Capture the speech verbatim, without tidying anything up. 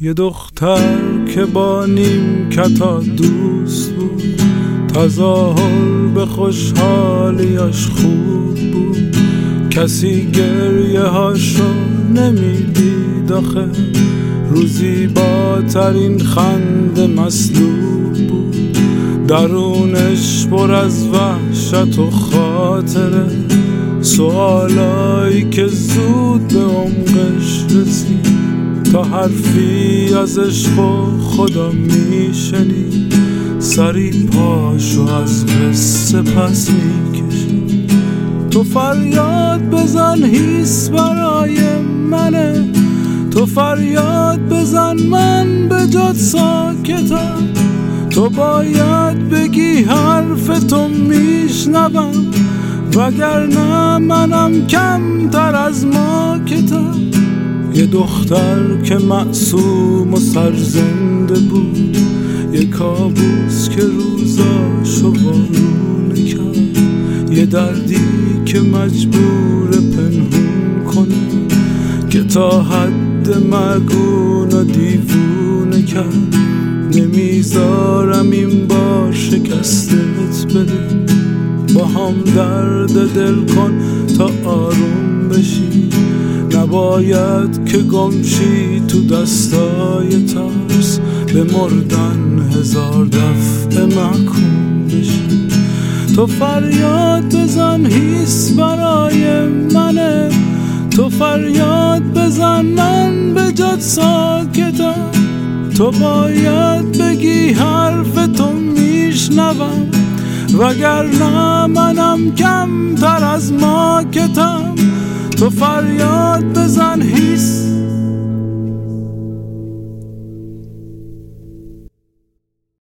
یه دختر که با نیم کتا دوست بود، تظاهر به خوشحالیاش خوب بود، کسی گریه هاشو نمیدید آخه، روزی با ترین خنده مسلوب بود، درونش پر از وحشت و خاطره، سوالایی که زود به عمقش رسید، تا حرفی از عشق و خدا میشنید، سری پاشو از قصه پس میکشید. تو فریاد بزن هیس برای منه، تو فریاد بزن من به جات ساکتم، تو باید بگی حرف تو میشنوم، وگرنه منم کمتر از ماکتم. یه دختر که معصوم و سرزنده بود، یه کابوس که روزاشو وارونه کرد، یه دردی که مجبور پنهون کنه، که تا حد مرگون و دیوونه کرد. نمیذارم این بار شکستت بده، با هم درد دل کن تا آروم بشی، نباید که گمشی تو دستای ترس، به مردن هزار دفعه محکوم بشی. تو فریاد بزن هیس برای منه، تو فریاد بزن من به جات ساکتم، تو باید بگی حرف تو میشنوم، وگرنه منم کمتر از ماکتم. تو فریاد بزن هیس